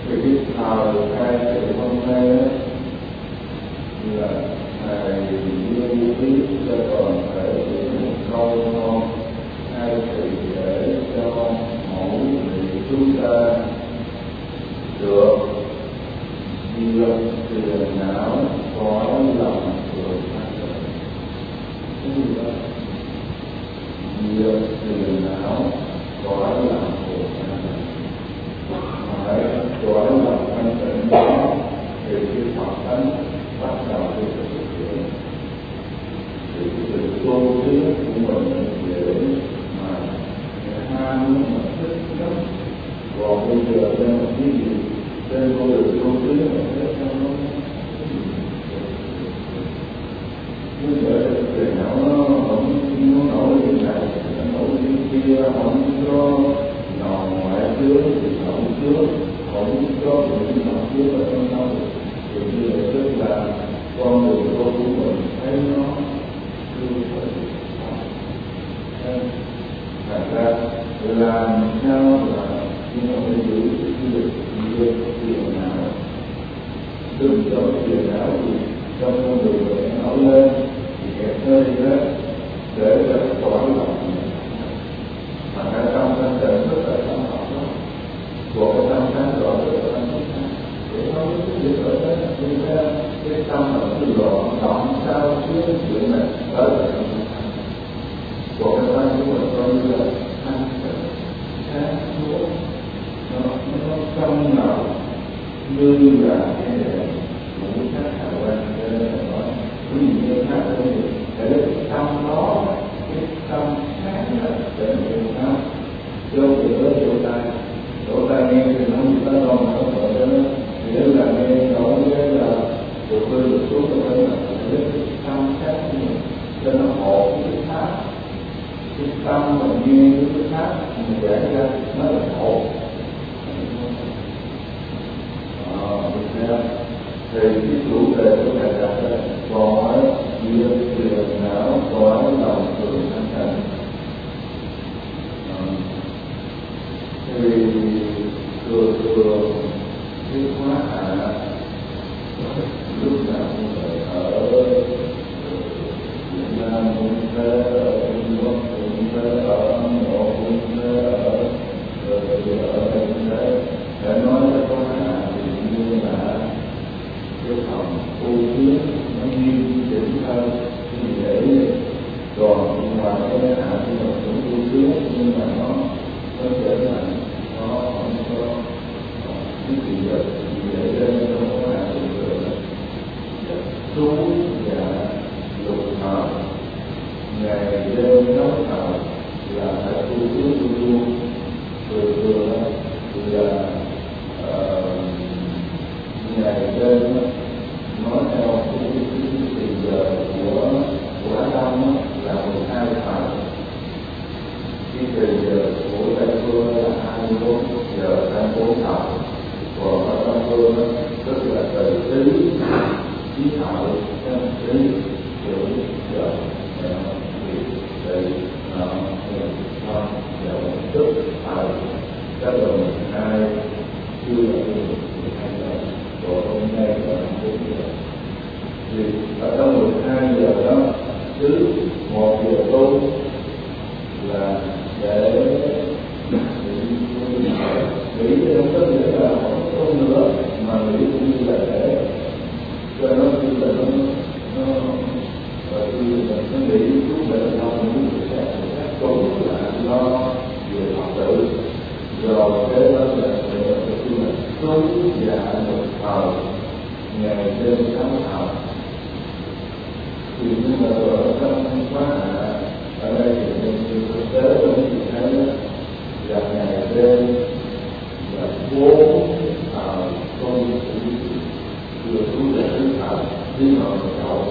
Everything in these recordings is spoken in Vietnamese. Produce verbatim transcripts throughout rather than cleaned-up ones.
Thì cái thờ hai thì hôm nay là thầy lưu ý cho toàn thể những câu ngon hai thì để cho mỗi vị chúng ta được diệt phiền não khỏi lòng người khác. Cái gì đó? Diệt phiền não khỏi lòng người khác. Phải khỏi lòng thanh tịnh đó thì cái Phật tánh bắt đầu đi thực hiện. Thì cái sự tu tiến của mình dễ mà ham mà thích lắm. Còn bây giờ đang là cái gì? Trên con đường tu tiến là thế sao nó cứ để tiền não nó không nó nổi như này, nó nổi như kia, không có nò ngoại chứa thì không chứa, không có những nọ chứa ở trong đâu. Thì như vậy tức là con đường tu của mình thấy nó chưa phải thành ra làm sao là nhưng mà phải giữ cái việc việc tiền não, đừng cho tiền não gì trong con đường để nó lên thì kẹt nơi đó để cho nó khỏi lòng. Mà cái tâm thanh tịnh rất là tâm học đó, của cái tâm thanh rõ rất là tâm thức. Để nói cái việc ở đó thì ra cái tâm là cái loạn động sao chứa chuyện này đó là tâm thanh. Của cái tâm của mình coi như là thanh tịnh, sáng suốt, nó nó trong nào như là cái ngũ sắc hào quang cho nên là nói quý vị nhân khác ở đây để cái tâm đó cái tâm sáng là để mình không vô thì tới chỗ tay chỗ tay nghe thì nó không có đâu mà nó gọi cho nó thì nếu là nghe nói với là được lên được xuống được lên là để cái tâm sáng của mình cho nó hộ cái pháp cái tâm mà nghe cái pháp mình giải ra nó là hộ. Thì cái chủ đề của thầy đặt là khỏi diệt phiền não khỏi lòng thường thanh tịnh. Thì thường thường cái khóa hạ lúc nào cũng phải ở Việt Nam cũng thế, ở Trung Quốc cũng thế, ở Ấn Độ cũng thế, ở ở đây cũng thế. Để nói cái khóa hạ thì như là cái phòng tu tiến nó nghiêm chỉnh hơn như vậy. Còn ngoài cái hạ thì nó cũng tu tiến nhưng mà nó nó trở thành nó không có cái gì đó vì vậy nên nó không có hạ được được trú và lục hợp ngày đêm nấu thở là phải tu tiến tu luôn từ từ thì là ngày đêm nói theo cái tiền giờ của của Á Đông là mười hai giờ, cái tiền giờ của Tây Phương là hai mươi bốn giờ hai mươi bốn giờ, còn ở Đông Phương tức là từ tý chí hậu đến tý chữ giờ thì từ nó nó giờ tức thời các đồ mười hai chưa là mười hai giờ. Rồi hôm nay là bốn giờ. Thì ở trong mười hai giờ đó, cứ một giờ tu là để nghĩ không có nghĩa là không có nữa, mà nghĩ cũng như là để cho nó như là nó nó và như là nó nghĩ chú định không những người khác người khác tu là lo về Phật tử. Rồi cái đó là cái là tu dạ một thờ ngày đêm sáu thờ. Thì nhưng mà ở trong khóa hạ ở đây thì mình thực tế mình chỉ thấy là ngày đêm là bốn thờ con vừa tu để thờ đi vào cầu.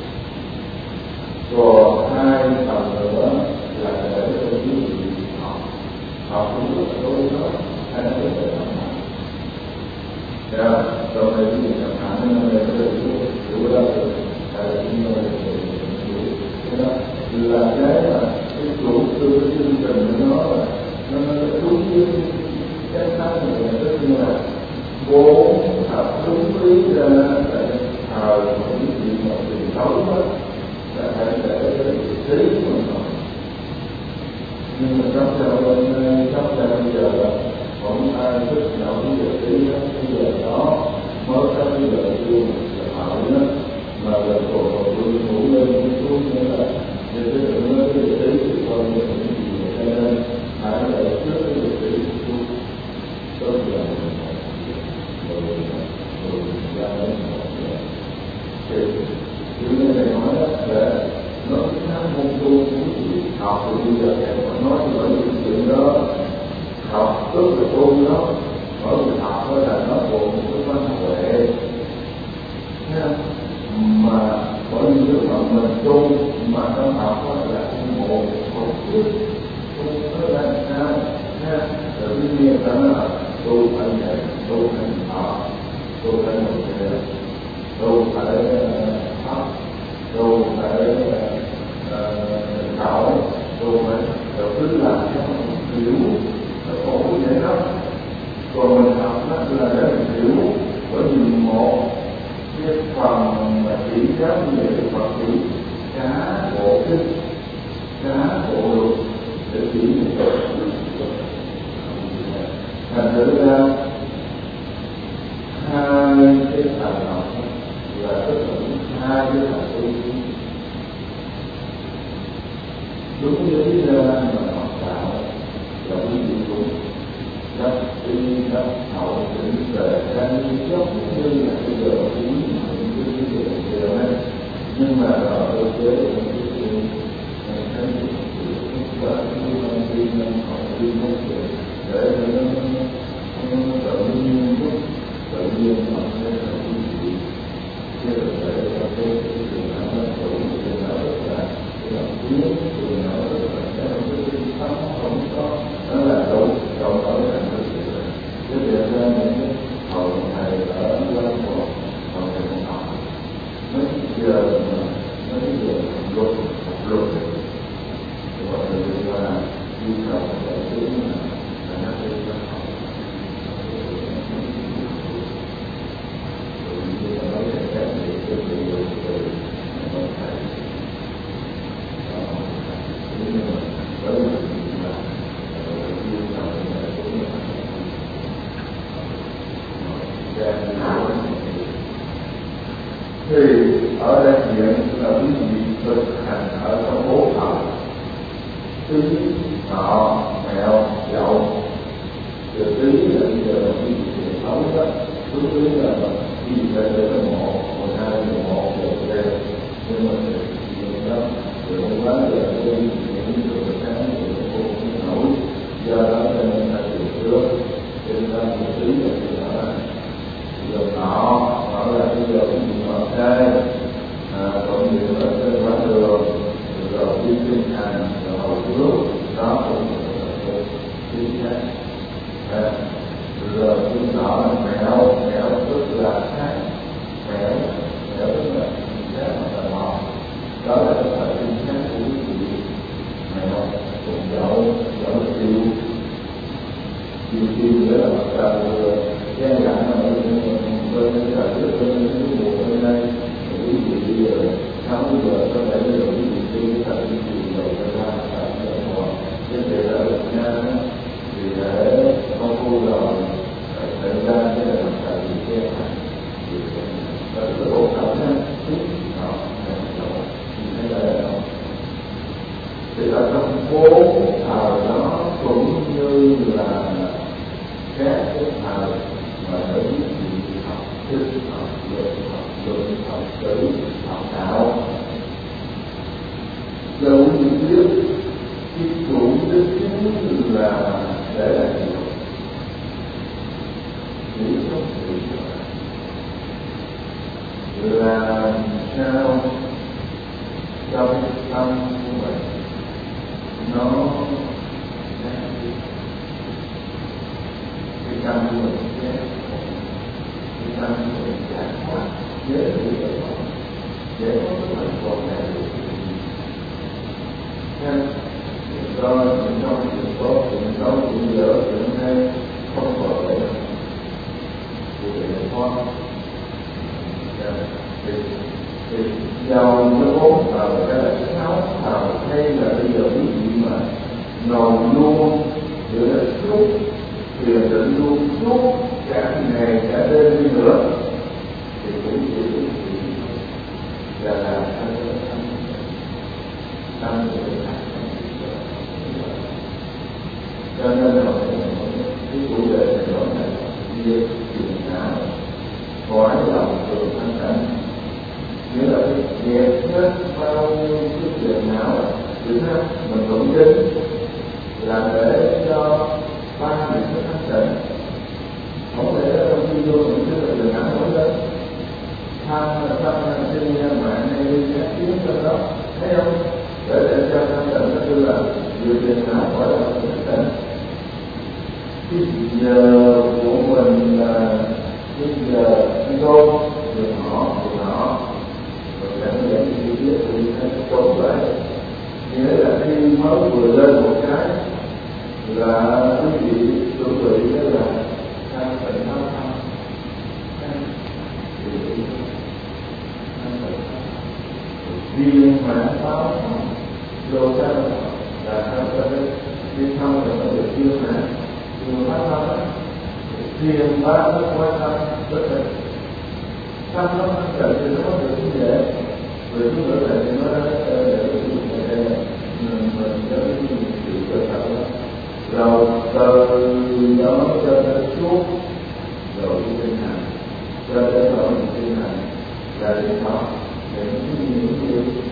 Còn hai thờ nữa là để cho quý vị học học cũng rất là đối đó hay là để học. Yeah, so maybe we can find another way to do it up as you know, là cái là cái chủ từ cái chương trình của nó là nó nó đúng với cái khác này rất như là cố thật đúng lý ra để thờ những chuyện một chuyện xấu hết là phải để trí mình thôi. Nhưng mà trong giờ trong giờ bây giờ không ai thích nào cái giờ trí đó, cái giờ đó mới có cái giờ chưa là hỏi đó mà là còn còn luôn ngủ lên cái xuống nữa là để cái đừng nói cái giờ trí thì coi như là cái gì cho nên phải để trước cái giờ trí xuống tốt giờ rồi rồi ra đến thì như này nói là nó khá môn tu học thì bây giờ em còn nói về những chuyện đó học tức là tu đó bởi vì học đó là nó còn một cái quan huệ mà bởi vì nếu mà mình tu mà trong học đó là một một chút tu nó là sao ha tự nhiên ta nói là tu phải dạy tu phải học tu phải một cái tu phải học tu phải khảo tu phải đầu tư làm cho mình hiểu là khổ vậy đó. Còn mình học đó là để mình hiểu bởi vì một cái phần mà chỉ giáo về cái Phật chỉ cả bộ kinh cả bộ luật để chỉ thành thử ra hai cái bài học là tất cả hai cái bài tu đúng như ra mà học đạo là quý vị cũng rất đi rất hậu tỉnh về đang dốc như là bây giờ cũng như cái điều điều này nhưng mà ở cơ chế của cái chuyện cái chuyện và cái công ty họ đi không được để nó nó tự nhiên tự nhiên họ sẽ là quý vị chứ để cho cái chuyện nào nó đủ chuyện nào rất là là quý chuyện nào rất là cái cái tâm không có nó là đủ cộng ở thành cái chuyện này chứ việc ra những cái hậu thầy ở lớp một hậu thầy không học mấy giờ mà mấy giờ học luật học luật gọi là việc là nhu cầu của chúng là là nó sẽ rất học rồi như là nói về các việc từ từ từ từ thầy nhưng mà với mình là nhu cầu là cũng là thì ở đây hiện là quý vị thực hành ở trong bốn thọ tí thọ mẹo dậu từ tí là bây giờ là quý vị truyền thống đó thứ tí là quý vị phải để cái một mười hai mười một giờ đây nhưng mà chuyện đó từ hôm qua giờ tôi những người sáng người cô không nổi do đó cho nên là từ trước cho nên là một tí là từ đó giờ nọ nói là bây giờ cũng bị ngọt đây còn nhiều ở trên quán đường rồi đi kinh hành rồi hậu phước đó cũng là một chính xác rồi chúng nọ là mẹo mẹo tức là khác mẹo mẹo tức là chính xác hoặc là ngọt đó là cái thời chính xác của quý vị mẹo cùng dậu dậu tiêu tiêu tiêu nữa là mặt trời vừa gian lặng ở bên bên trời trước bên cái mùa bên đây quý vị bây giờ sáu giờ có thể bây giờ quý vị đi thật quý vị đầu ra là ở ngoài chứ để ở Việt Nam thì để công phu rồi thời gian cái là mặt trời bị che lại thì là cái bộ cảm giác đó thấy là thì ở trong phố thờ đó cũng như là các cái thờ mà ở những gì học thức học luật học luận học sử học đạo dẫu như biết cái chủ đích chính là để là gì nghĩ không thể làm sao cho cái tâm của mình nó cái tâm của mình cái tâm của mình giải thoát dễ bị giải thoát dễ có cái phần còn này nên do những trong chuyện tốt chuyện xấu chuyện dở chuyện hay không có thể thì thì, thì dầu nó bốn thờ hay là sáu thờ hay là bây giờ quý vị mà ngồi luôn giữa là suốt thiền định luôn suốt cả ngày cả đêm đi nữa thì cũng chỉ là là anh anh anh cho nên là cái chủ đề này đó là việc chuyển não khỏi lòng thường thanh tịnh, nghĩa là dẹp hết bao nhiêu cái chuyện não thứ hai mình cũng chính là để cho ba những cái thanh tịnh, không để trong khi vô những cái chuyện não nổi lên tham tham sinh mạng hay các tiếng trong đó, thấy không? Để để cho thanh tịnh nó cứ là vừa chuyện não khỏi lòng thanh tịnh. Cái giờ của mình là cái giờ đi vô từ nhỏ từ nhỏ rồi cảm nhận cái biết thì nó trốn lại, nghĩa là khi mới vừa lên một cái là quý vị chuẩn bị đó là thanh tịnh nó thăm riêng mà nó vô ra là thanh tịnh đi thăm là nó được riêng mà nhiều phát tâm á, thiền ba nó quan tâm rất là tâm nó thanh tịnh thì nó được như vậy, rồi chúng tôi lại thì nó để để mình nhớ cái sự cơ sở đó, rồi từ đó cho đến suốt rồi cái tinh thần, cho đến đó cái tinh thần là để nó để những cái gì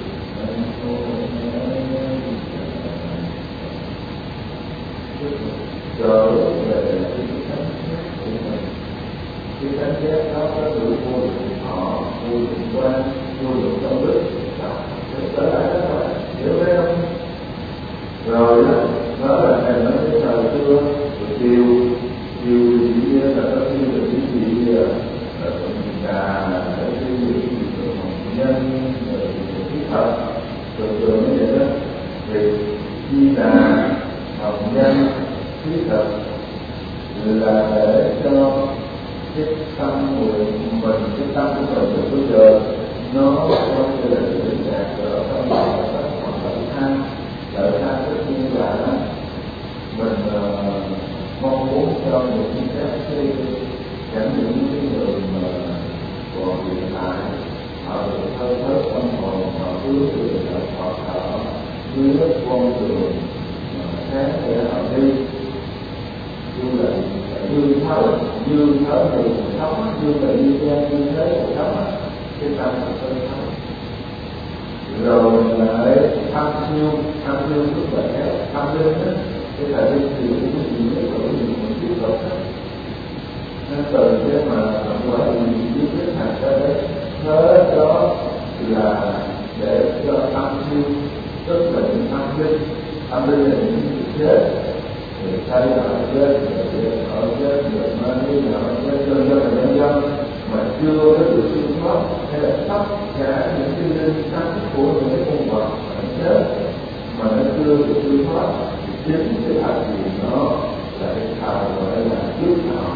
trở về cái thánh giác của mình. Cái thánh giác đó có sự vô lượng thọ, vô lượng quan, vô lượng công đức, trở lại đó là hiểu đấy không? Rồi đó, đó là thầy nói cái thời xưa, rồi chiều, chiều thì chỉ là có khi là chỉ chỉ là cả cái gì hồng nhân, rồi thiết thật, rồi rồi như vậy đó, thì chi là hồng nhân thiết thực là để cho cái tâm nguyện của mình, cái tâm của mình được bây giờ nó không chỉ là sự định đạt ở trong lòng và tất cả lợi than, lợi than tất nhiên là mình uh, mong muốn cho những các cái chẳng những cái người mà còn hiện tại họ được thơ thớt tâm hồn, họ cứ được họ thở dưới đất con đường sáng để họ đi như là như thấu như thấu thì thấu như là như thế như thế của thấu cái tâm là sơ thấu, rồi lại tham siêu tham siêu tức là cái tham siêu đó cái thời gian thì cũng có gì để đổi gì mình tiếp tục hết, nên từ cái mà quả gì biết biết thành ra đấy hết đó là để cho tham siêu tức là những tham linh, tham linh là những sự chết, người thay ở chết, người ở chết, người mà đi ở chết, dân dân là nhân dân mà chưa có được siêu thoát hay là tất cả những cái linh sắc của những cái con vật ở chết mà nó chưa được siêu thoát thì chính cái hành gì nó là cái thảo gọi là trước họ.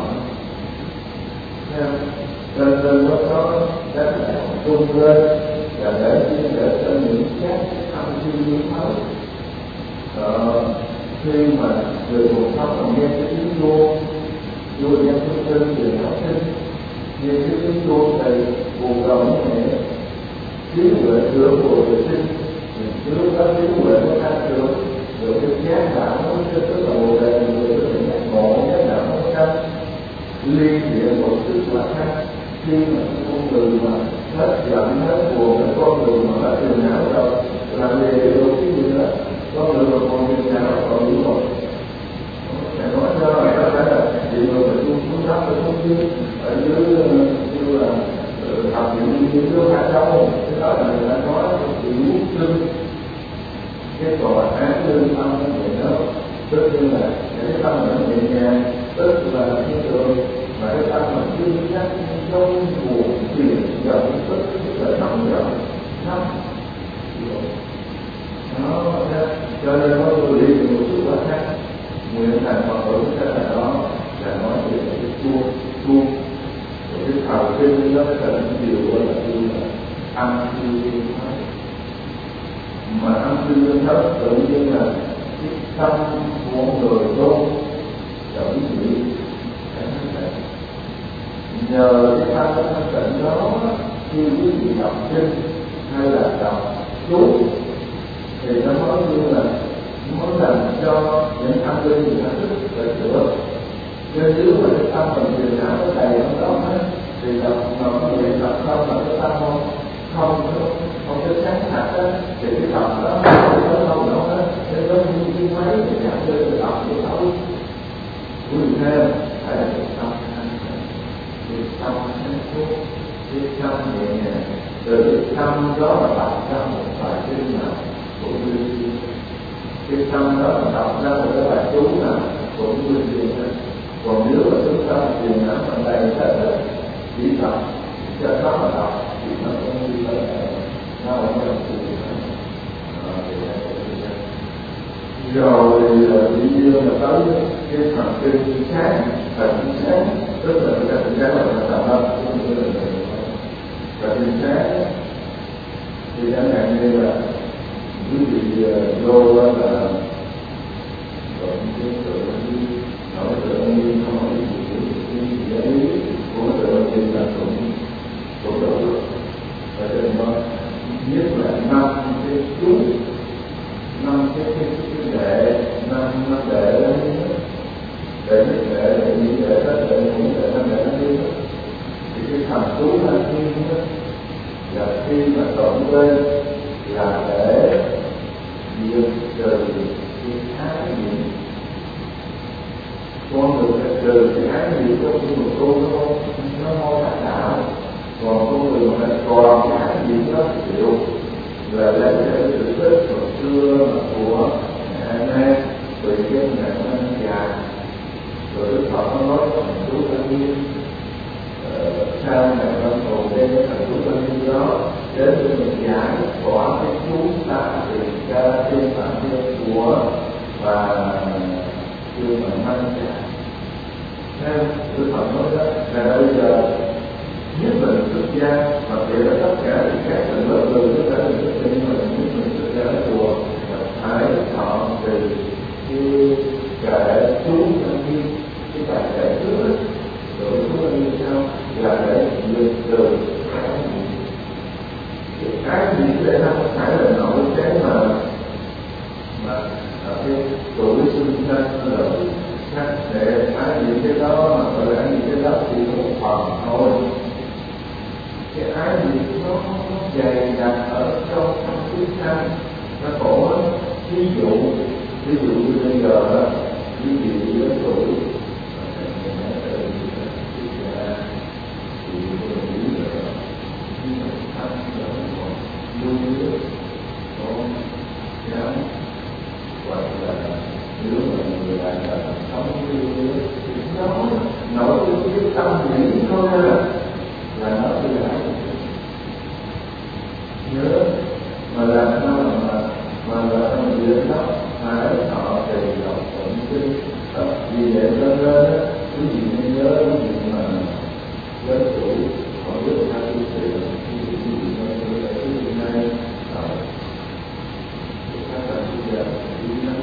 Cho nên nó có các đạo tung lên là để chia sẻ cho những các âm siêu biến thấu. Ờ, khi mà người cuộc sống còn nghe cái tiếng vô vô nhân thông tin về học sinh nghe cái tiếng vô thầy buồn đầu như thế tiếng huệ cửa của vệ sinh trước đó tiếng huệ của thanh trường rồi cái giác đạo nó rất là bồ đề rồi cái tình giác ngộ giác đạo nó thanh liên địa một sức là thanh khi mà con người mà hết giận hết buồn cái con người mà hết phiền não rồi làm gì được cái gì đó con người mà còn phiền não còn đủ rồi thầy nói cho mẹ nó phải là chị mà phải xuống xuống thấp phải xuống dưới ở dưới như là học những những nước Hạ Châu cái đó là người ta nói chịu lưng cái tòa án lương tâm thì nó tất nhiên là cái tâm nó nhẹ nhàng tức là cái trường mà cái tâm mà chưa chắc trong buồn phiền giận tức là nóng giận nóng nó cho nên có người đi từ một chút quá khác nguyện thành Phật tử cái là đó là nói về cái chua chua rồi cái thầu kinh nó cần điều gọi là tu là ăn cư thiên thất, mà ăn cư thiên thất tự nhiên là cái tâm của người tu chuẩn bị cái thanh tịnh. Nhờ cái tâm thanh tịnh đó, khi quý vị đọc kinh hay là đọc chú thì nó mới như là nó mới làm cho những tâm linh người ta thích để sửa. Nên nếu mà cái tâm mình truyền não nó đầy trong đó hết thì đọc mà có người đọc không mà cái tâm không không không có sáng thật á thì cái đọc đó nó không đâu hết. Nên nó như cái máy thì giảm lên cái đọc cái xấu. Quý vị thêm phải là cái tâm thanh tịnh, cái tâm sáng suốt, cái tâm nhẹ nhàng. Từ cái tâm đó mà tạo ra một bài kinh nào cũng như cái tâm đó mà tạo ra một cái bài chú nào cũng như vậy. Còn nếu mà chúng ta truyền não bằng đầy hết á, chỉ tập cho nó mà đọc thì nó cũng như vậy, nó không có sự rồi tự nhiên là tới cái thần kinh sáng, thần kinh sáng tức là cái thần sáng là thần tầm âm cũng như là thần kinh sáng thì chẳng hạn như là quý vị vô là còn cái tự nhiên nói tự nhiên không có gì dễ của tự nhiên là cũng cũng đủ và cho nên nó nhất là năm cái chú năm cái cái cái đệ năm năm đệ đó đệ nhất đệ đệ nhị đệ thất đệ ngũ đệ năm đệ năm đi thì cái thần chú là thiên đó là khi mà tổng lên là để diệt trừ cái ái niệm. Con người phải trừ cái ái niệm trong khi một cô nó nó mô tả đạo, còn con người mà còn cái ái niệm đó chịu là lấy cái sự tích hồi xưa mà của An An tùy cái ngày năm dài rồi Đức Phật nó nói thành chú thanh niên sau này nó còn đem cái thành chú thanh niên đó đến để mình giải tỏa cái chú ta thì ra trên phạm vi của và chưa mà mang trả. Theo Đức Phật nói đó là bây giờ nhất mình xuất gia mà kể là tất cả những các thành lớp người tất cả những cái nhưng mà nhất mình xuất gia ở chùa phải họ từ cái kệ chú thanh niên cái bài kệ trước ấy rồi chú thanh niên sau là để diệt trừ cái gì để nó không phải là nội cái mà mà cái tuổi sinh ra là cách để ái niệm cái đó mà gọi là ái niệm cái đó chỉ có một phần thôi. Cái ái niệm nó nó dày đặc ở trong trong cái thân nó khổ lắm. Ví dụ ví dụ như bây giờ quý vị lớn tuổi hoặc là nếu mà người bạn là sống như nó nổi cái tâm nghĩ thôi là là nó sẽ lại nhớ mà làm sao mà mà là trong việc đó phải họ thì đọc tụng kinh tập gì để lên lên á quý vị nên nhớ cái việc mà lớn tuổi họ biết hai tu sĩ quý vị quý vị nói là quý vị nay các bạn bây giờ quý vị nói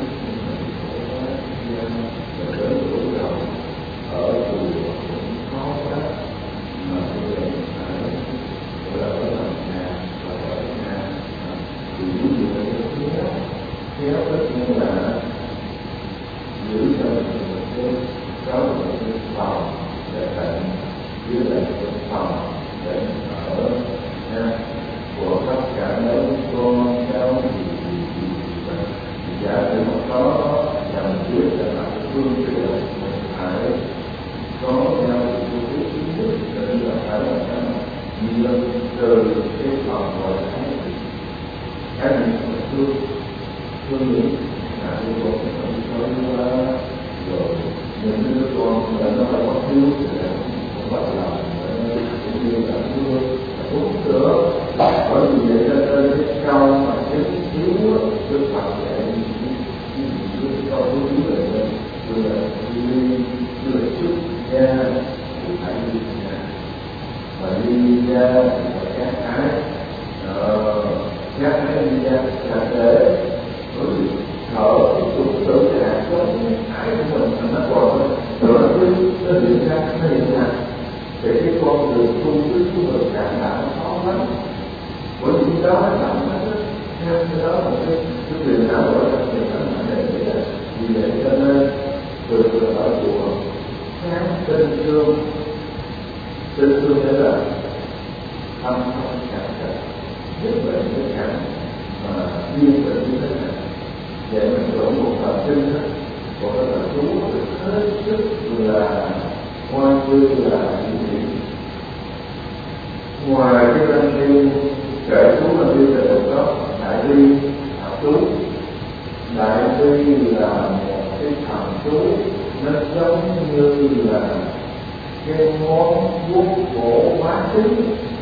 là lớn tuổi rồi ở chùa cũng khó quá mà bây giờ phải gọi là ở làm nhà và ở nhà thì ví dụ là cái khéo khéo tất nhiên là giữ cho một cái có một cái phòng để tận dưới lại cái phòng để ở nha của tất cả mấy con cháu gì gì gì vậy thì giả sử một có dòng trước là mặt phương tiện mình phải có nhau một cái ý thức để là phải là cái nhiên từ cái phòng gọi là cái gì cái gì mà thương thương nghĩ là cái con không có rồi những đứa con là nó phải có thiếu thì không bắt lòng cũng như là mưa uống sữa bởi vì vậy cho nên cái câu mà cái thiếu Đức Phật dạy cái câu thiếu là như là như là chút nha cũng phải như nhà mà đi ra các ái các ái đi ra là để thở tiếp tục tự cái hạt giống ái của mình nó còn nữa chứ nó hiện ra nó hiện ra để cái con đường tu với của mình càng đã khó lắm. Bởi vì đó là làm nó theo cái đó là cái cái quyền nào đó là cái bản bản để vì vậy cho nên từ ở chùa khám tinh thương tinh thương đó là thăm không cảm nhận nhất bệnh với cảm mà duyên bệnh như thế này để mình có một thời kinh đó có cái thời chú hết sức là ngoan vui là những gì ngoài cái năng đi kể chú là đi về được đó đại đi học chú đại đi là một cái thần chú nó giống như là cái món vuốt cổ hóa tính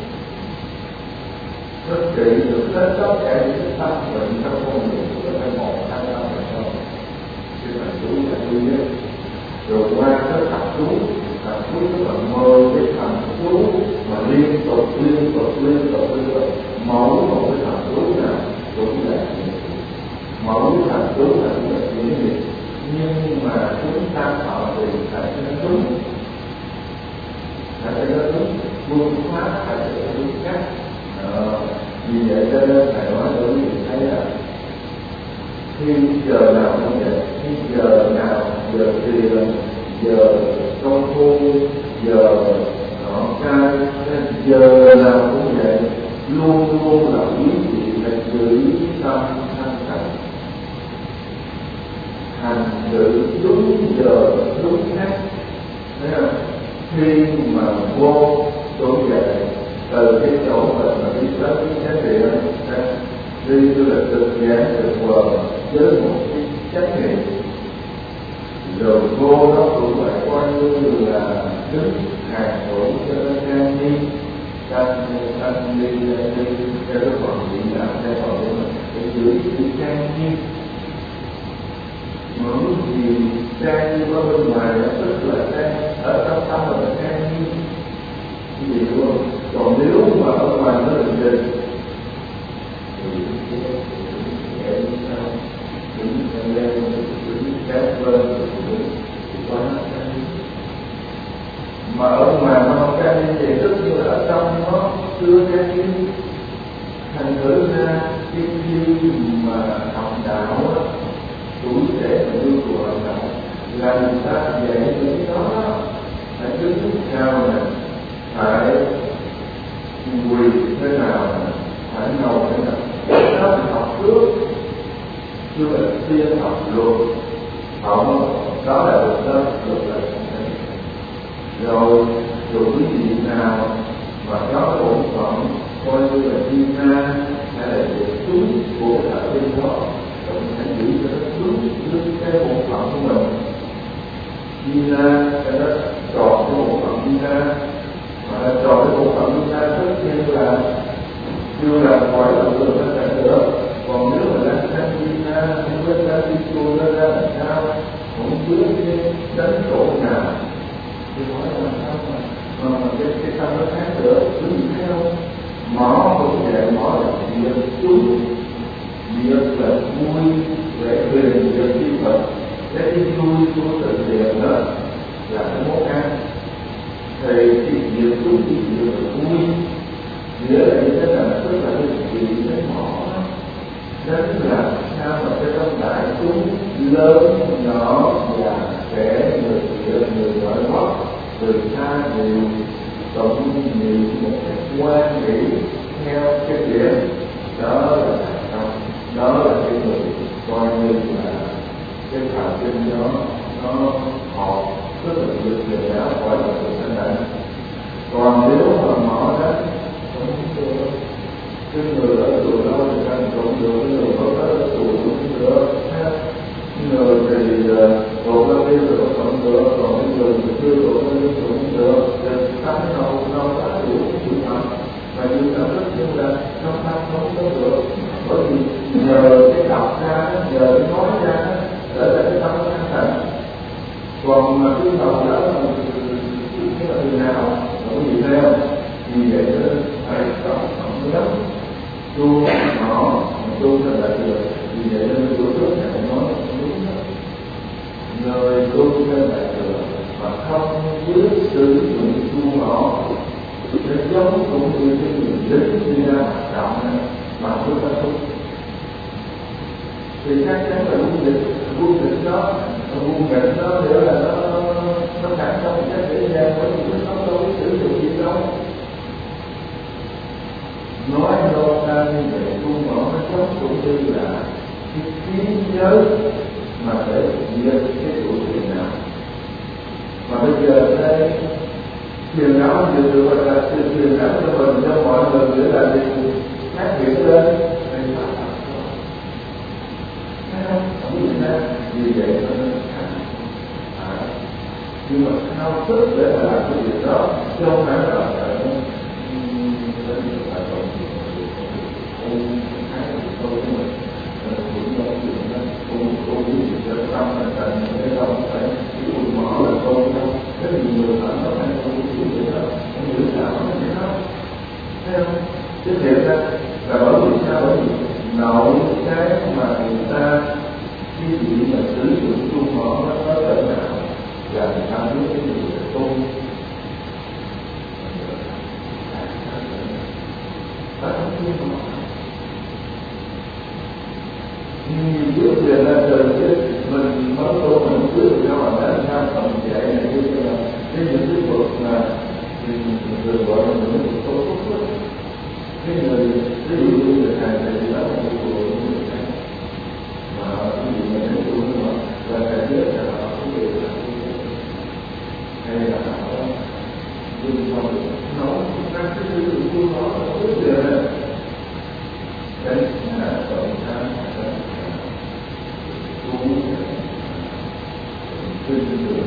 nó trị được hết tất cả những cái tâm bệnh trong con người của cái một hai năm là sao cái thần chú đại đi nhất rồi qua cái thần chú thần chú tức là mơ cái thần chú mà liên tục liên tục liên tục liên tục mẫu một cái thần chú nào cũng là mẫu cái thần chú là cũng là những gì nhưng mà chúng ta họ thì phải cho nó đúng phải cho nó đúng phương pháp phải cho nó đúng cách vì vậy cho nên phải nói đối với thấy là khi giờ nào cũng vậy khi giờ nào giờ tiền giờ công phu giờ họ trai giờ nào cũng vậy luôn luôn là quý vị phải giữ tâm thanh tịnh hành xử đúng giờ đúng cách thấy không? Khi mà vô chỗ dậy từ cái chỗ mình mà đi tới cái chánh niệm đi du lịch thực giảng được vờ với một cái chánh niệm rồi vô đó cũng phải coi như là đứng hàng thủ cho nó trang nghiêm trang trang đi đi cho nó còn bị làm theo họ của mình để giữ sự trang nghiêm những gì trang nghiêm ở bên ngoài nó tức là trang ở trong tâm là trang nghiêm cái gì đúng không? Còn nếu mà ở ngoài nó là gì thì cái sao những cái lên những cái bên mà ở ngoài mà không trang nghiêm thì tức như là ở trong nó chưa trang nghiêm thành thử ra cái khi mà học đạo á tuổi trẻ và yêu của học đạo là người ta dạy những cái đó phải đứng cao nè phải quỳ thế nào phải ngồi thế nào đó là học trước chưa là tiên học luật học đó là luật đó luật là rồi rồi quý vị nào mà có bổn phận coi như là đi ra hay là việc đúng của thợ bên đó cũng hãy giữ cho nó đúng với cái bổn phận của mình đi ra cho nó tròn cái bổn phận đi ra mà là tròn cái bổn phận đi ra tất nhiên là chưa là khỏi là được tất cả nữa còn nếu mà đang đang đi ra không biết ra đi chùa ra ra làm sao cũng chưa biết đến chỗ nào thì nói là sao mà mà cái cái tâm nó khác nữa cứ theo mỏ cũng vậy mỏ là việc chúng việc là vui để quyền việc chi phật cái cái vui của tự tiền đó là cái món ăn thì cái việc chúng cái việc là vui nghĩa là như thế nào tức là cái gì cái mỏ đó là sao mà cái trong đại chúng lớn nhỏ già trẻ người người người gọi gót người xa nhiều tổng nhiều một cái quan nghĩ theo cái điểm đó là thành công đó là cái người coi như là cái phạm kinh đó nó họ rất là được người giáo gọi là sự thanh tịnh còn nếu mà mở đó không được cái người ở chùa đó thì thành công được cái người có tới ở chùa cũng được người thì độ bao nhiêu rồi không được còn cái người thì chưa độ bao nhiêu rồi không được thì tánh nào nào đã đủ chịu thật mà như ta rất nhưng là nó không không có được bởi vì nhờ cái đọc ra nhờ cái nói ra để là cái tâm nó thanh tịnh còn mà cái đầu đó là cái là từ nào không gì theo vì vậy đó phải có không lắm tu nhỏ tu là lại được, vì vậy nên tu trước này nói đúng đó, người tu là lại được mà không biết sử dụng tu nhỏ để giống cũng như cái người lính đi ra hoạt động mà không có tu thì chắc chắn là quân địch quân địch đó quân địch đó để là nó nó phản công cái thế gian bởi vì nó đâu có sử dụng gì đâu. Nói lâu ra như vậy tu nhỏ nó giống cũng như là cái khí giới mà để diệt cái trụ phiền não. Mà bây giờ đây phiền não thì được gọi là phiền não cho mình cho mọi người để là gì phát triển lên hay là không không biết ra vì vậy nó à, nhưng mà khao sức để mà làm cái việc đó chứ không phải là chứ thiệt ra là bởi vì sao? Bởi vì nội cái mà người ta khi bị mà sử dụng tu mỏ nó có cỡ nào là người ta biết cái gì là tu. Và không tu mỏ nhiều trước giờ ra đời chứ mình mới tu mình trước sao mà đã sao còn dạy này như thế nào cái những cái cuộc mà người gọi là những cuộc tu tốt cái người ví dụ như người thầy thì đó là một cuộc người thầy mà ví dụ như cái tu nữa là thầy biết là họ không được là hay là họ dùng vào nó các cái ví dụ tu nó trước giờ đấy là tổng tham tu tuyên truyền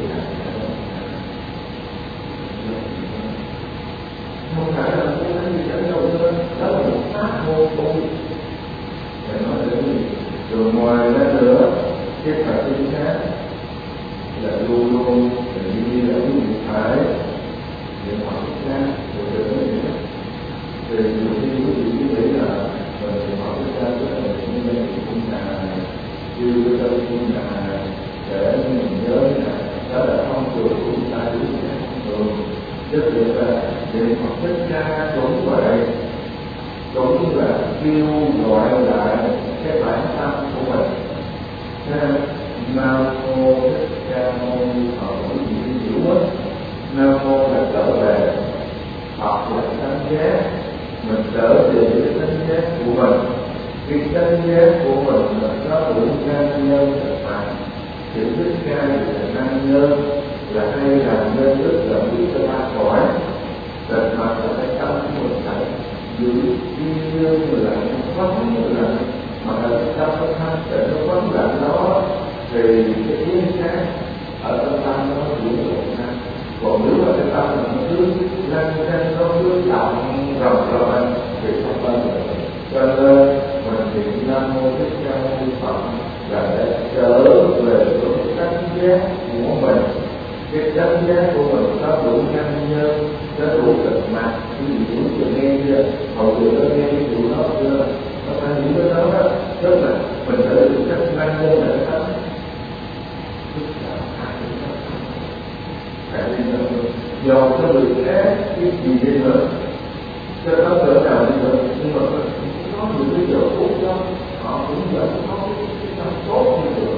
không phải là cái gì chẳng đâu hơn, đó là một pháp môn tu để nói đến gì. Rồi ngoài ra nữa cái pháp tính khác là luôn luôn là như là cái điện thoại điện thoại khác rồi được cái gì thì nhiều khi quý vị cứ nghĩ là mình điện thoại ra tức là mình cũng nên cung nhà chưa có đâu cung nhà để mình nhớ là đó là không được cũng ta đúng rồi tức là điện thoại thích ra cũng vậy cũng là kêu gọi lại cái bản tâm của mình nam mô thích ca mâu ni phật quý vị hiểu hết. Nam mô là trở về, học là tánh giác, mình trở về với tánh giác của mình. Cái tánh giác của mình là nó đủ năng nhân thực hành, chữ thích ca là năng nhân là hay làm nên rất là biết cho ba khỏi thật mà là cái tâm của mình phải giữ như là nó vắng là mà là cái tâm nó thanh để nó vắng lặng đó thì cái ý sáng ở trong tâm nó chuyển đổi ra. Còn nếu mà cái tâm nó cứ lăn xanh nó cứ động rộng rộng thì không bao giờ. Cho nên mình niệm Nam Mô Thích Ca Mâu Ni Phật là để trở về với tánh giác của mình. Cái tánh giác của mình nó đủ năng nhân, nó đủ cực mặt. Ví dụ như vừa nghe chưa, hầu vừa nó nghe cái vụ đó chưa, nó phải những cái đó đó. Tức là mình phải được cách năng nhân để nó tánh. Tức là hai cái đó. Phải đi đâu nữa. Dầu cho người khác cái gì đi nữa, cho nó cỡ nào đi nữa, nhưng mà có những cái giờ phút đó, họ cũng vẫn có cái tâm tốt như được.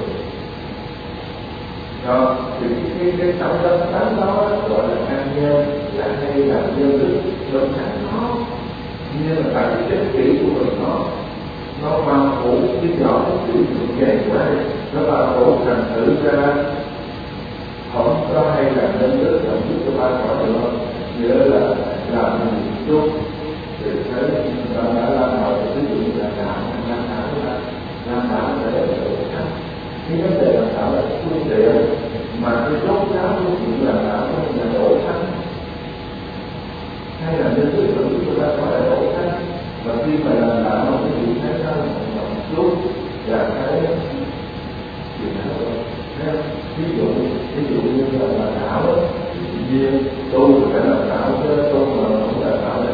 Đó, thì cái cái tâm tâm tánh đó gọi là năng nhân, là hay làm nhân đức, đồng hành nó. Nhưng mà tại cái chất kỹ của mình nó nó bao phủ cái nhỏ cái chữ dày quá đi, nó bao phủ thành thử ra không có hay làm nhân đức, làm giúp cho ba khỏi được, nghĩa là làm chút thì thấy ta đã làm nào ví dụ như là đạo, làm đạo là làm đạo để được khách. Cái vấn đề làm đạo là phương tiện mà cái chốt giáo của chuyện làm đạo của mình là đổ thánh hay là nhân đức là giúp cho ta khỏi là đổ thánh. Và khi mà làm đạo nó cái chuyện thấy nó là một chút là cái chuyện đó. Ví dụ ví dụ như là làm đạo thì nhiên tu phải làm đạo chứ tu mà không làm đạo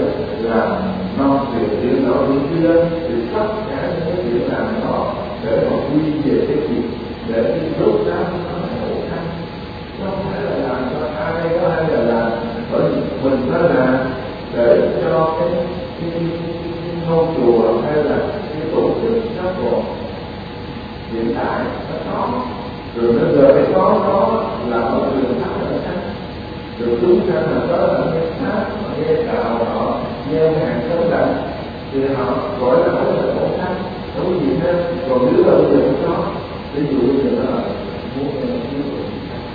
làm non việc chuyện nọ chuyện kia, thì tất cả những cái việc làm đó để mà quy về cái việc để cái rốt ráo nó là khổ khăn, không phải là làm cho ai có ai là làm, bởi vì mình phải làm để cho cái cái, cái, cái ngôi chùa hay là cái tổ chức nó còn hiện tại nó có, rồi bây giờ cái có đó là ở trường tháp ở khác, rồi chúng ta là đó là nghe pháp, nghe đạo họ, nghe hàng sống lành, thì họ gọi là đó là khổ khăn, không có gì hết. Còn nếu là bây giờ không có, ví dụ bây giờ nó là muốn nghe tiếng của người ta,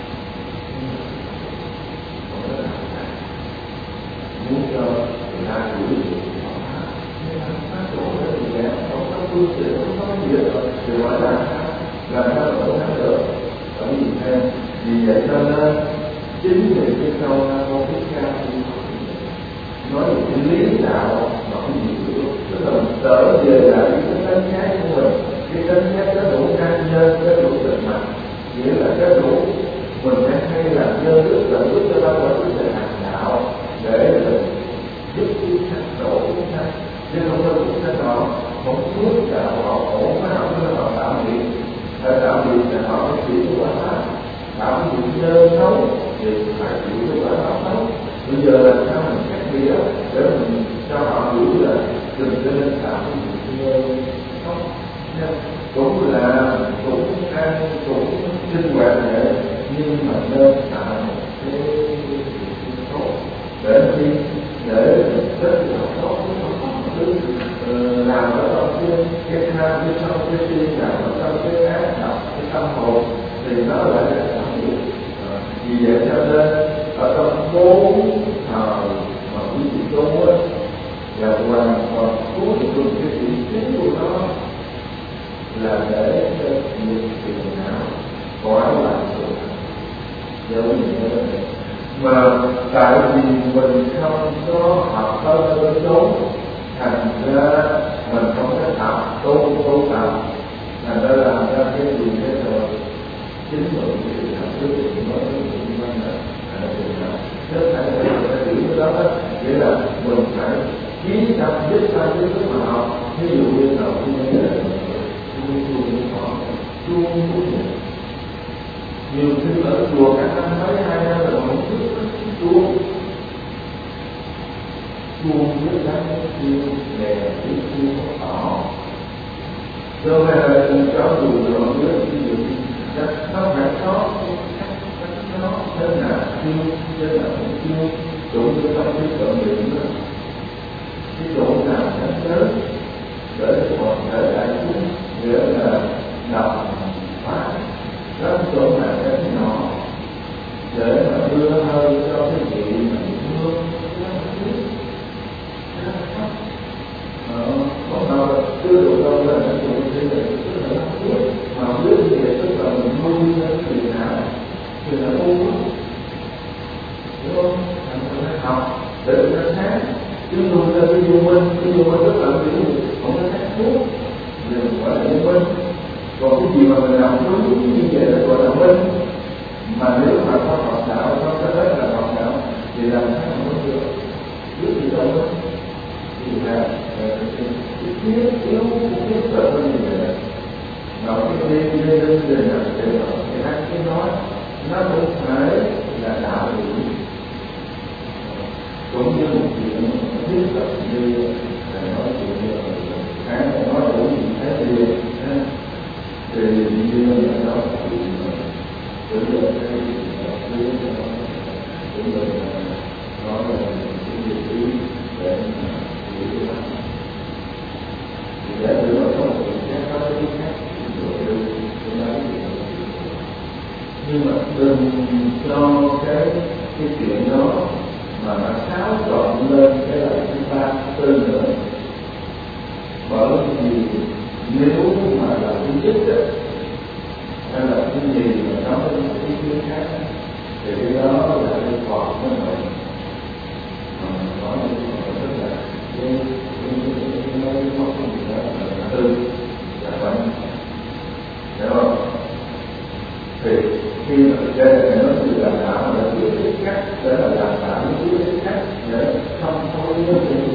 muốn cho người ta gửi được họ pháp, nhưng mà pháp chỗ đó thì đẹp, không có phương tiện, không có gì hết, thì gọi là làm sao khổ khăn được, không gì thêm. Vì vậy cho nên chính vì cái câu Nam Mô Thích Ca nói về cái lý đạo mà không gì được, tức là trở về lại cái tánh giác của mình, cái tánh giác có đủ năng nhân, có đủ tình mạnh, nghĩa là có đủ mình phải hay làm nhân đức là giúp cho ta có cái sự hành đạo để mình giúp chúng sanh độ chúng sanh, chứ không có chúng sanh họ không phước đạo họ khổ mà họ cứ họ tạo nghiệp, họ tạo nghiệp là họ phải chịu quả pháp, tạo nghiệp nhân xấu thì phải chịu cái quả pháp xấu. Bây giờ là sao mình cắt nghĩa để mình cho họ hiểu là đừng cho nên tạo cái gì không, cũng là cũng ăn cũng sinh hoạt vậy, nhưng mà nên tạo một cái tốt để đi để rất là tốt, không cứ làm ở trong cái cái tham cái sân cái si làm ở trong cái ác độc cái tâm hồn thì nó lại là tạo nghiệp. Vì vậy cho nên ở trong bốn thời mà quý vị tu á là hoàn toàn cuối cùng cái vị trí của nó là để cho việc phiền não khỏi làm được giống như thế này. Mà tại vì mình không có học tới nơi chốn, thành ra mình không có học tu tu tập, thành ra làm ra cái gì thế rồi chính mình thì học trước thì nói với những vấn đề là điều nào rất phải là phải hiểu cái đó, nghĩa là mình phải ký tâm viết tâm với cái mà học. Ví dụ như là tôi nhớ là chuông chuông họ chuông chuông nhiều khi ở chùa cả năm mấy hai năm là không biết chuông chuông với cái chuông đè cái chuông tỏ rồi là cho dù nó biết ví dụ nó phải có nó thế nào chưa thế nào chưa đủ cho trong cái cận định đó, cái chỗ nào nó lớn để còn thể đại chúng để là đọc pháp, đó chỗ nào cái nhỏ để mà đưa hơi cho cái vị mà thương không nào chưa đủ đâu là nó dùng cái này tức là nó biết mà biết như vậy tức là mình nuôi cái gì nào thì là ngu đúng không? Thành phải học để nó sáng, chứ nuôi ra cái vô minh, cái vô minh tức là cái gì không có sáng suốt thì gọi là vô minh. Còn cái gì mà mình làm đúng như vậy là gọi là minh. Mà nếu mà không học đạo, không có hết là học đạo thì làm sao mà không được, biết gì đâu đó thì là cái thiết yếu cái thiết là cái gì vậy? Nó cái đi đi đi đi là cái đó cái ăn cái nói nó không phải là đạo lý, cũng như một chuyện thiết lập như là nói chuyện như là cái nói đủ gì cái gì thì như là nó chuyện cũng như là cái gì đó cũng như là nói là cái gì ý để mà hiểu cái đó thì để được có một chuyện khác có cái khác nhưng mà đừng cho cái cái chuyện đó mà nó xáo trộn lên cái là thứ ba thứ tư nữa, bởi vì nếu mà là cái chích ấy, hay là cái gì mà nó có những cái chuyện khác thì cái đó là cái còn của mình mà mình nói như vậy rất là cái cái nói cái mốc gì đó là tư là vậy, hiểu không? Thì khi mà cái này nó chỉ là đạo là biết cái cách để là làm đạo biết cái cách để không có những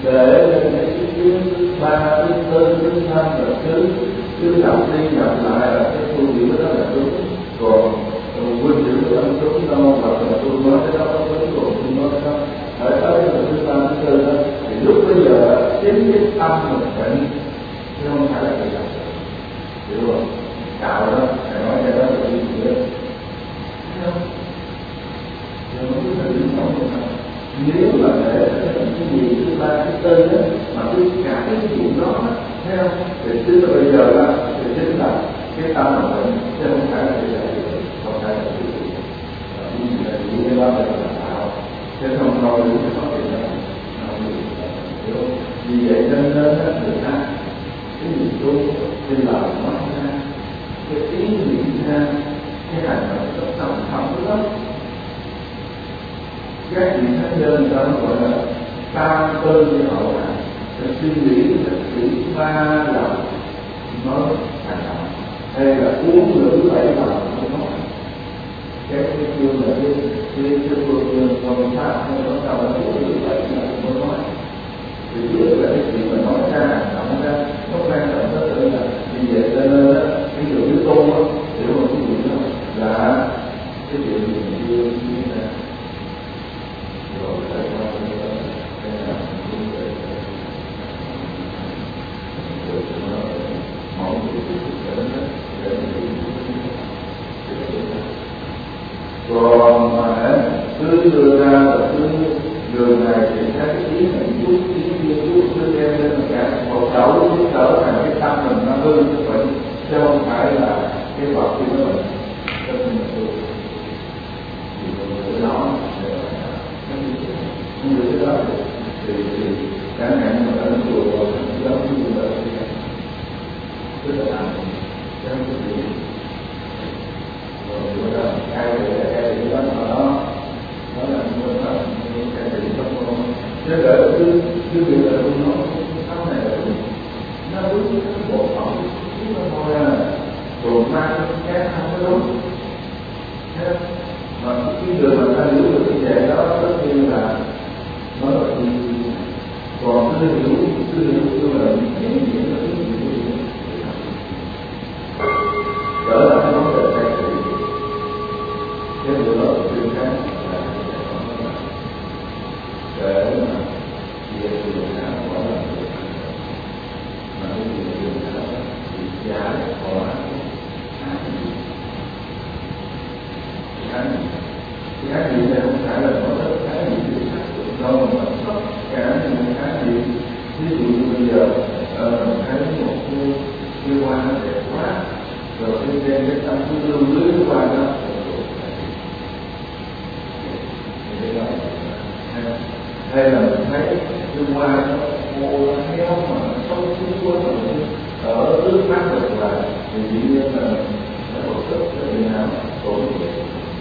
để cái thứ ba, thứ tư, thứ năm là cứ cứ lặp đi lặp lại là cái phương diện đó là đúng. Còn huynh giữ của anh đúng đâu hoặc là tôi nói cái đó có đúng, còn tôi nói cái đó phải tới là thứ ba, thứ tư đó thì lúc bây giờ chính cái tâm mình tịnh chứ không phải là cái đạo, hiểu không? Đạo đó phải nói cái đó là ý nghĩa, thấy không? Rồi nó cứ phải đứng không được nào. Nếu mà để cái gì thứ ba, thứ tư đó mà cứ cả cái chuyện đó, thấy không? Thì tức là bây giờ là thì chính là cái tâm mình tịnh chứ không phải là cái đạo, không phải là cái gì. Những cái đó là đạo, chứ không nói đúng cái phát triển đó. Vì vậy cho nên người ta cái gì tu, cái lời nói ra, cái ý nghĩ ra, cái hành động rất tổng thống lắm. Các vị thánh nhân người ta gọi là tam tư như hậu hành, phải suy nghĩ thật kỹ ba lần mới hành động, hay là uống lưỡi bảy lần mới nói. Cái cái chương là cái cái cái phương phong pháp hay nó sao nó uống lưỡi bảy lần mới nói. Thì trước là cái chuyện mà nói ra hành động ra nó quan trọng rất là vì vậy cho nên á cái điều yếu tố á hiểu một cái chuyện đó là cái chuyện gì mình chưa biết ra rồi phải qua cái đó cái nào cũng phải rồi nó mong cái chuyện đó để còn mà cứ đưa ra là cứ đường này thì các cái ý mình chút ý kia chút cứ đem lên là cả một đầu cứ trở thành cái tâm mình nó hư vậy chứ không phải là cái vật của mình cho nên là tôi thì tôi nói không được cái đó thì thì cả ngày mà đã chùa rồi đó cũng là tức là làm chứ không có gì rồi bữa đó ai về ai thì đó mà đó đó là người đó cái gì đó chứ là cứ cứ việc là tôi nói sau này là nó đúng cái bộ phận chứ nó thôi à rồi mang cái không có đúng mà cái người mà ta hiểu được cái vậy đó tất nhiên là nó là gì còn cứ hiểu cứ hiểu cứ là cái gì là cái gì trở lại cái vấn đề cai trị cái điều đó là chuyện khác là để mà về điều nào đó là mà cái điều nào đó thì giá họ cái cái gì này không phải là nói tất cái gì thì khác được đâu mà tất cả những cái gì ví dụ như bây giờ mình thấy một cái cái hoa nó đẹp quá rồi cái trên cái tâm cứ lưu lưới cái hoa đó hay là mình thấy cái hoa nó khô nó héo mà nó xấu xí quá rồi ở trước mắt rồi là thì dĩ nhiên là nó có sức để đi nào tổn thương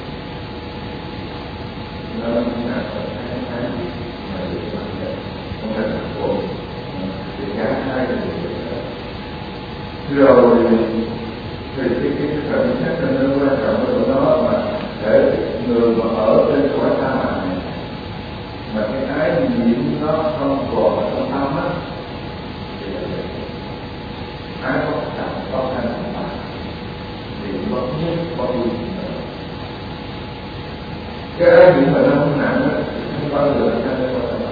nó là cái cái mà được làm được không phải là khổ thì cả hai là rồi thì cái cái phần khác là nó quan trọng của nó mà để người mà ở trên cõi ta này mà cái ái nhiễm nó không còn ở trong tâm á thì là ái có cảm có khăn không phải thì bất nhất có vui cái ái nhiễm mà nó không nặng á không bao giờ nó khăn có tâm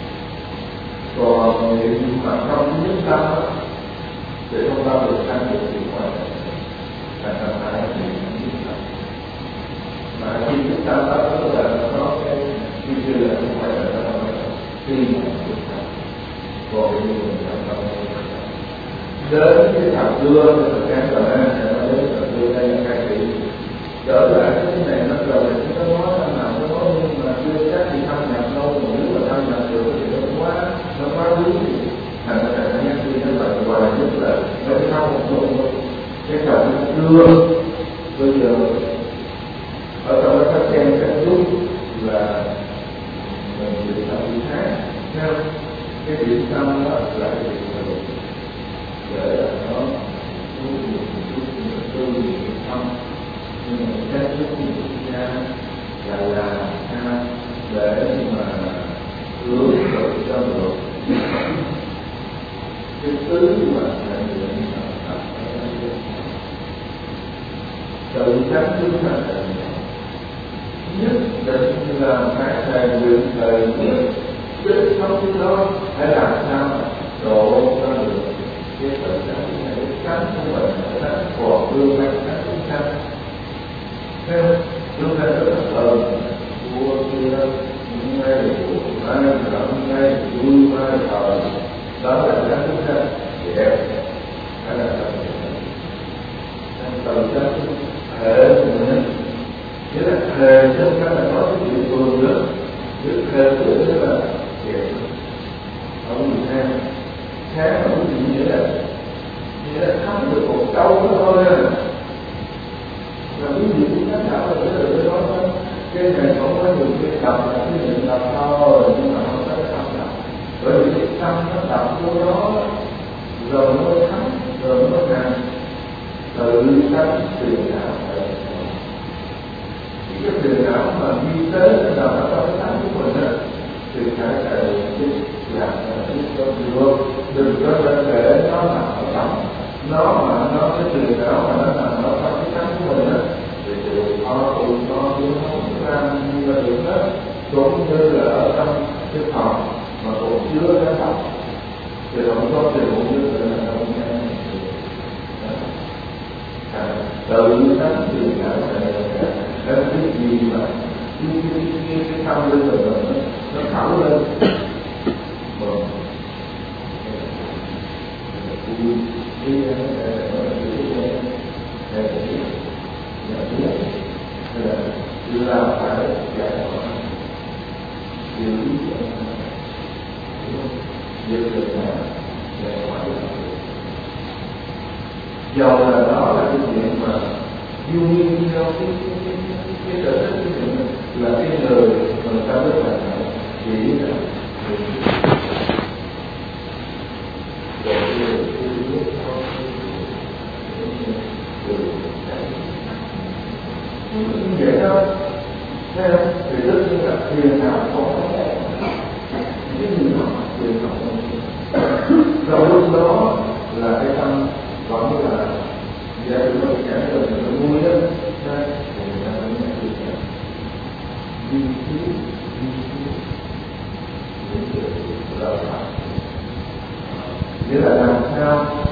còn niệm mà không nhất tâm á thì không bao giờ khăn được gì ngoài thành ra phải niệm nhất tâm mà khi nhất tâm đó là nó có cái khi chưa là không phải là nó không phải khi mà chúng ta còn cái người làm tâm đến cái thằng đưa thì cái là nó đến thằng đưa đây là cái gì trở lại cái này nó rồi nó nói thằng nào nó nói nhưng mà chưa chắc thì thăm nhập đâu mà nếu mà thăm nhập được thì nó quá nó quá quý thành ra nó nhắc đi nó lại hoài nhất là nó sau một lúc cái chồng đưa bây giờ ở trong cái khách xem cái lúc là mình bị tạo bị khác theo cái điểm tâm đó là cái điểm tâm để nó tu một chút một tu một tâm nhưng mà cái chút như ra là là ha để mà hướng được cho được cái tứ mà là những tự giác chúng ta là nhất định là phải rèn luyện thời nhất đến sống cái đó phải làm sao độ ra được cái tự giác này cái cánh của mình nó còn đưa ra các chúng ta theo chúng ta rất là ơn vua kia những ngày của mai rộng ngày vui mai thờ đó là các chúng ta đẹp hay là tự giác hệ của mình nghĩa là hệ trong các là có cái chuyện thường nữa cái hệ của nó là đẹp ông người theo theo ông gì nghĩa là nghĩa là thắng được một câu đó thôi á là ví dụ như các đạo là cái lời đó cái này không có nhiều cái đọc là cái chuyện đọc thôi nhưng mà không có cái đọc đọc bởi vì cái tâm nó đọc vô đó rồi nó mới thắng rồi nó mới làm tự tánh tiền đạo cái tiền đạo mà đi tới là nó trong cái tánh của mình á thì phải phải làm cho được đừng có để nó nằm ở trong nó mà nó cái tiền đạo mà nó nằm ở trong cái tánh của mình á thì được họ tụi nó cũng không ra như là được hết cũng như là ở trong cái phòng mà cũng chứa cái phòng thì không có tiền cũng như là không nghe tự tánh tiền đạo này là cái gì mà cái cái cái cái tâm linh của mình nó thẳng lên rồi đi đi là phải giải tỏa điều lý việc được là giải tỏa dầu là đó là cái chuyện mà yêu nghiên theo cái cái cái cái sở thích của mình là cái người mà ta rất là chỉ là vậy thôi, thấy không? Thì tất nhiên là thiền nào có cái gì đó thiền không rồi lúc đó là cái tâm vẫn là giải được tất cả những cái vui đó đấy thì người ta mới nhận được cái duy trì duy trì những sự lợi hại nghĩa là làm sao